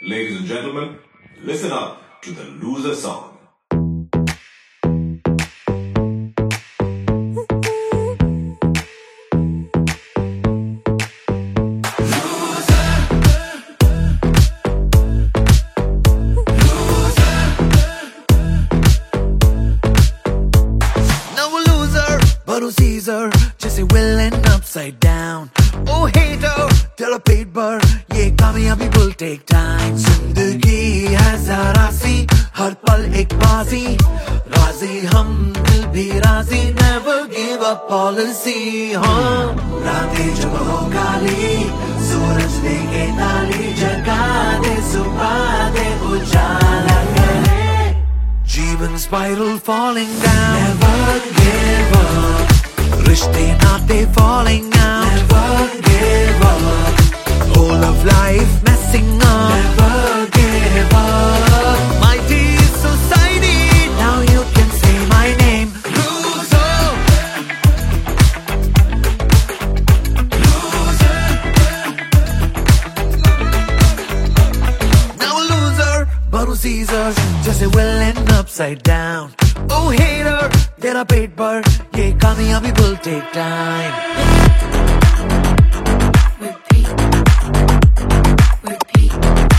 Ladies and gentlemen, listen up to the loser song. Caesar, जैसे villain upside down. Oh hater, तेरा पेट भर, ये कामयाबी will take time. जिंदगी है जरा सी, हर पल एक बाजी. राजी हम दिल भी राजी, never give up policy. हाँ, रातें जब हो काली, सूरज देके ताली, जगा दे सुबह दे उजाला करे. जीवन spiral falling down, never give up. रिश्ते नाते falling out, never give up. Whole of life messing up, never give up. Mighty society, now you can say my name. Loser, loser. Now a loser, but who's Caesar? जैसे villain upside down. Oh hater, तेरा पेट भर, ये कामयाबी will take time. Repeat, repeat,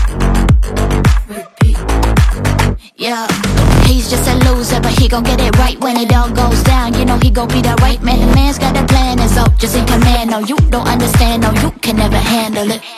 repeat. Yeah, he's just a loser, but he gon' get it right when it all goes down. You know he gon' be the right man. The man's got a plan, and so just in command. No, you don't understand. No, you can never handle it.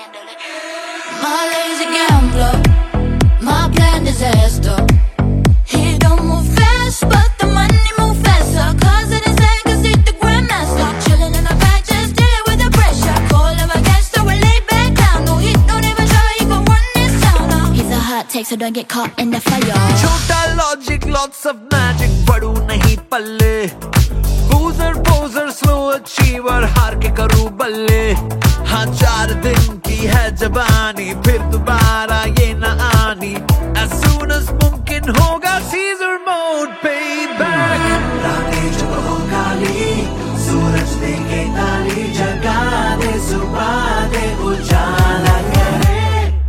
My lazy gambler, my plan disaster. He don't move fast, but the money move faster. Cause it is like cause he's the grandmaster. Chillin' in the back, just dealing with the pressure. Call him a gangster, we lay back down. No, he don't even try, he gon' run this town now. He's a hot take, so don't get caught in the fire. छोटा logic, lots of magic, पड़ू नहीं पल्ले. Boozer, poser, slow achiever, हार के करूँ बल्ले. हाँ 4 दिन की है जवानी, फिर दोबारा ये न आनी. As soon as मुमकिन होगा Caesar mode, payback. रातें जब हो काली, सूरज देके ताली, जगा दे सुबह दे उजाला करे.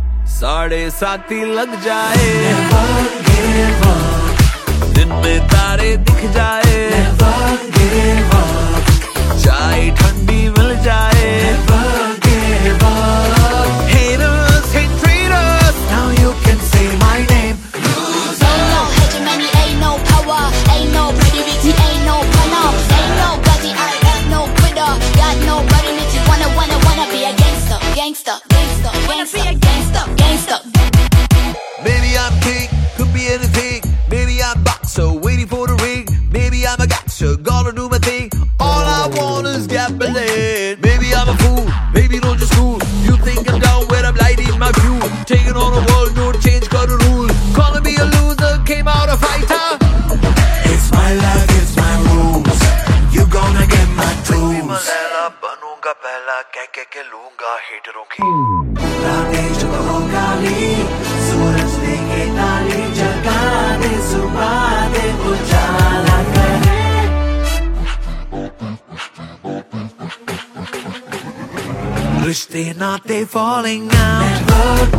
7:30 लग जाए, never give up. दिन में तारे दिख जाए, never give up. चाय ठंडी मिल जाए, never give up. Haters hate traitors, now you can say my name. Ain't no hegemony, ain't no power, ain't no credibility, ain't no honor, ain't no buddy, I am no quitter. Got nobody that you wanna be a gangster, gangster, gangster, gangster, gangster, gangster. Maybe I'm king, could be anything. Maybe I'm boxer, waiting for the ring. Maybe I'm a gangster, gonna do my thing. All I want is gambling. Maybe I'm a fool, maybe not just cool. You think I'm down where I'm lighting my view. Taking on the world, no change, got a rule. Calling me a loser, came out a fighter. It's my life, it's my rules. You gonna get my tools. बनूंगा पहला कह के लूंगा हेटरों की. रातें जब हो काली, सूरज देके ताली, जगा दे सुबह दे उजाला करे. रिश्ते नाते falling out, never